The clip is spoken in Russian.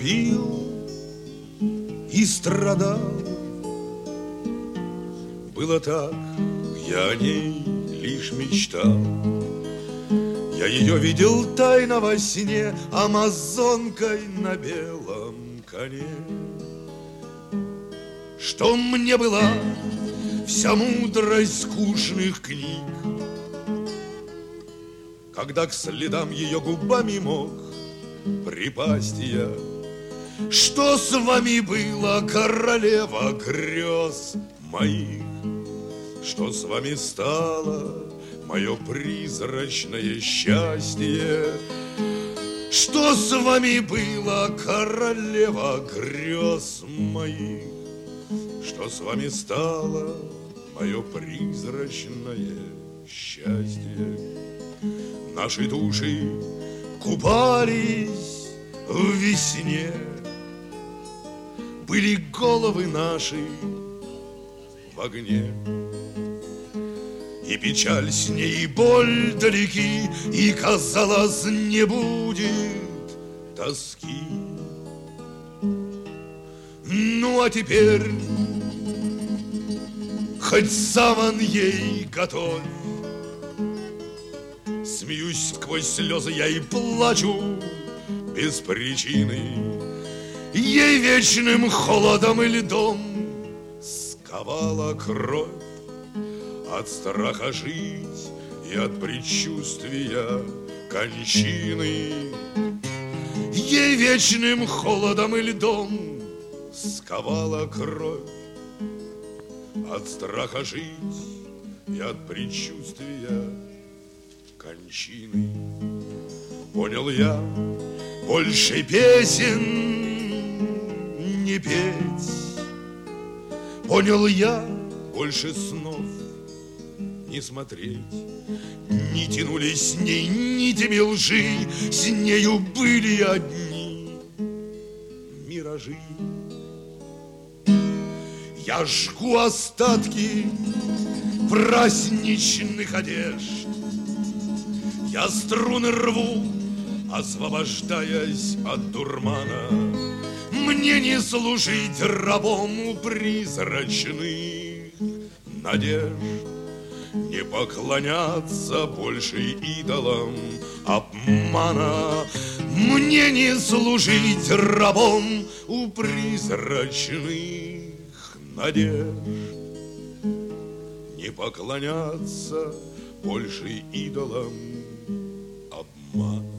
любил и страдал. Было так, я о ней лишь мечтал. Я ее видел тайно во сне, амазонкой на белом коне. Что мне была вся мудрость скучных книг, когда к следам ее губами мог припасть я. Что с вами было, королева грез моих? Что с вами стало, мое призрачное счастье? Что с вами было, королева грез моих? Что с вами стало, мое призрачное счастье? Наши души купались в весне, были головы наши в огне. И печаль с ней, и боль далеки, и, казалось, не будет тоски. Ну, а теперь хоть саван ей готовь. Смеюсь сквозь слезы я и плачу без причины. Ей вечным холодом и льдом сковала кровь. От страха жить и от предчувствия кончины. Ей вечным холодом и льдом сковала кровь. От страха жить и от предчувствия кончины. Понял я, больше песен не петь. Понял я, больше снов не смотреть. Не тянулись с ней нитями лжи, с нею были одни миражи. Я жгу остатки праздничных одежд, я струны рву, освобождаясь от дурмана. Мне не служить рабом у призрачных надежд, не поклоняться больше идолам обмана. Мне не служить рабом у призрачных надежд, не поклоняться больше идолам обмана.